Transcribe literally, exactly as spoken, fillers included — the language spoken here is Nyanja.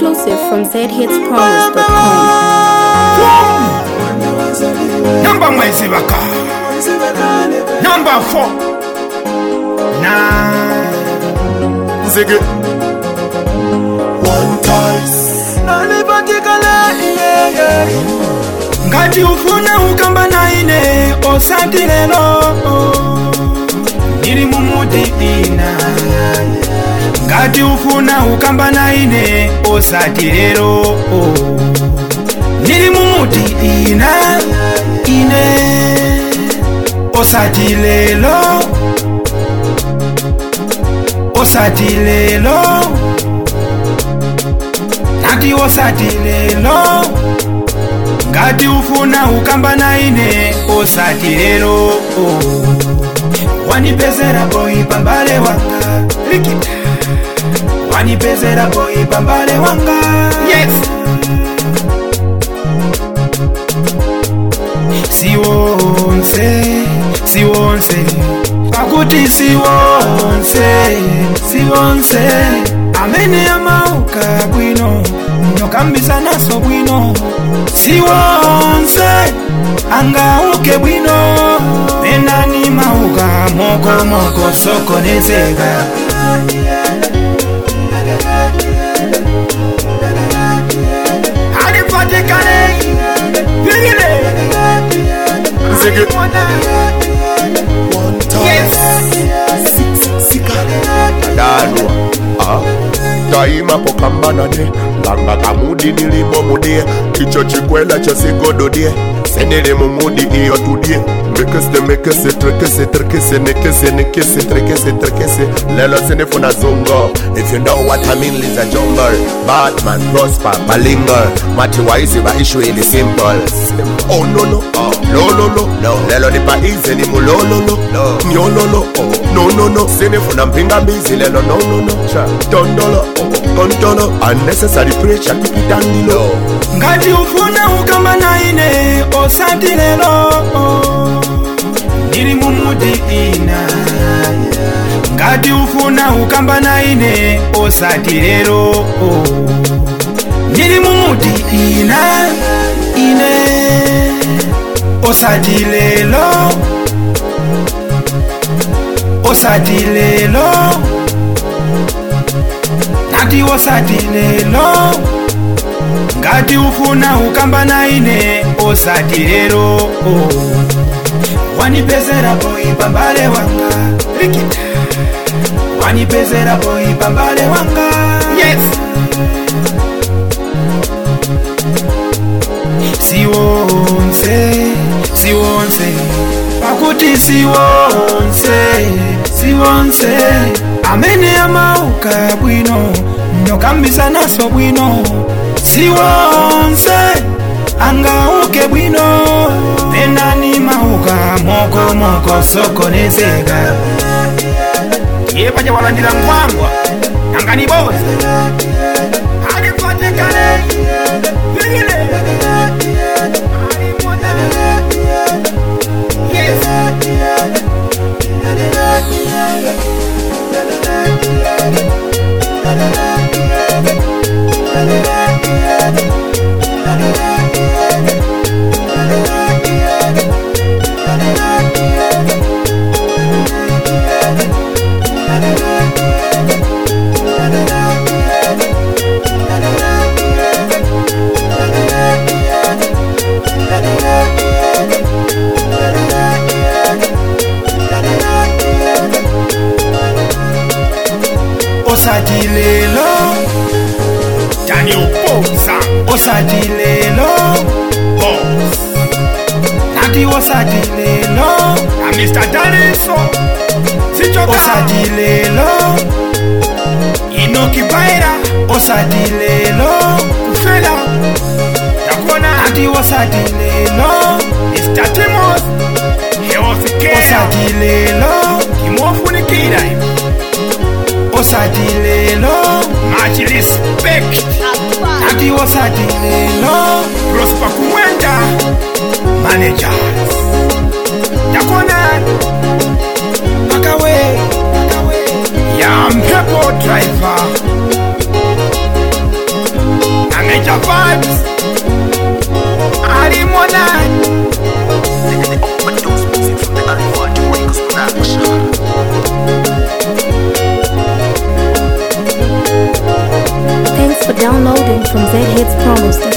Exclusive from z hits promise dot com. Number mwezi waka Number four Nah Ziggy One ties Ngati ufuna ukamba na ine osati lelo Nili mumuti ina Ngati ufuna ukamba na ine osati lelo Nili mumuti ina ine osati lelo osati lelo Nati osati lelo Ngati ufuna ukamba na ine osati lelo Wanipezera boy pambale wanga Likita Wanipezera boy pambale wanga Yes Siwonse Siwonse Pakuti siwonse Siwonse Amene amauka bwino Nyokambisa naso bwino Siwonse Angauke bwino Menani mauka Moko moko soko nezega Hadifatikane Pigile Ziggy One ties Sika Adalwa Ah Daima pokambanane Langa kamudi nilimo mudie Kicho chikwela cha sigododie Senele mumudi iyo tudie Mekese mekese trekese trekese nekese nekese trekese trekese Lelo senefuna zongo If you know what I mean Liza jungle Batman prosper balinger Mati waisi ba issue ili simple Oh no no oh no no no no Lelo ni pa easy ni mulololo no Nyololo oh no no no Senefuna mpinga mbizi lelo no no no Tondolo oh kontolo Unnecessary pressure kipitandilo Ngati ufuna ukamba na ine osati lelo Nili mumuti ina Ngati ufuna ukamba na ine osati lelo Nili mumuti ina ine osati lelo Osati lelo Nati osati lelo Ngati ufuna ukamba na ine osati lelo Wanipezera boy pambale wanga Likita Wanipezera boy pambale wanga Yes Siwonse Siwonse Pakuti siwonse Siwonse Amene amauka bwino Nyokambisa naso bwino Siwonse Angauke bwino Menani mauka Moko moko soko nezega Yepa ja walandila ngwangwa Nangani boze Hadi patekane Pigile Hadi mwotele Yes Osati lelo Daniel Bosa Osati lelo Boss Nati osati lelo Na mister Danielso Sichoka Osati lelo Inoki Baira Osati lelo Ufela Yakona Nati osati lelo mister Timos Heosikea Osati lelo Kimofu nikira Osati lelo Much respect Nati osati lelo Prosper Kumwenda Managers Yakona Makawe Yam Pepo Driver Mr. Vibes Alimonai. Thanks for downloading from Z Hits Promos dot com.